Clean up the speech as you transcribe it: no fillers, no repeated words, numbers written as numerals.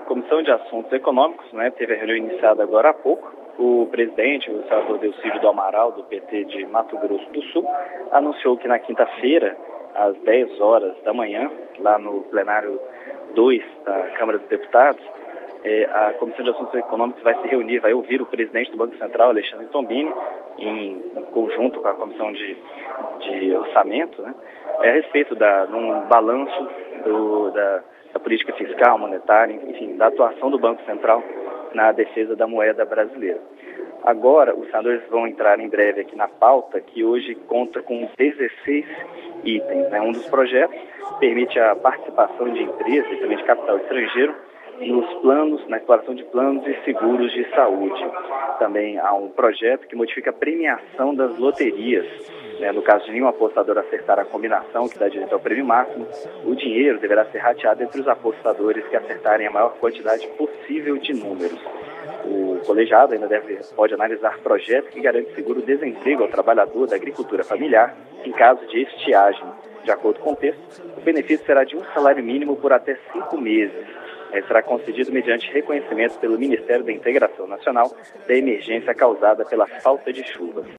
Comissão de Assuntos Econômicos, né, teve a reunião iniciada agora há pouco. O presidente, o senador Delcídio do Amaral, do PT de Mato Grosso do Sul, anunciou que na quinta-feira, às 10 horas da manhã, lá no plenário 2 da Câmara dos Deputados, a Comissão de Assuntos Econômicos vai se reunir, vai ouvir o presidente do Banco Central, Alexandre Tombini, em conjunto com a Comissão de Orçamento, né, a respeito de um balanço da política fiscal, monetária, enfim, da atuação do Banco Central na defesa da moeda brasileira. Agora, os senadores vão entrar em breve aqui na pauta, que hoje conta com 16 itens. Né? Um dos projetos permite a participação de empresas e também de capital estrangeiro nos planos, na exploração de planos e seguros de saúde. Também há um projeto que modifica a premiação das loterias. No caso de nenhum apostador acertar a combinação que dá direito ao prêmio máximo, o dinheiro deverá ser rateado entre os apostadores que acertarem a maior quantidade possível de números. O colegiado ainda pode analisar projetos que garantem seguro-desemprego ao trabalhador da agricultura familiar em caso de estiagem. De acordo com o texto, o benefício será de um salário mínimo por até 5 meses. Será concedido mediante reconhecimento pelo Ministério da Integração Nacional da emergência causada pela falta de chuvas.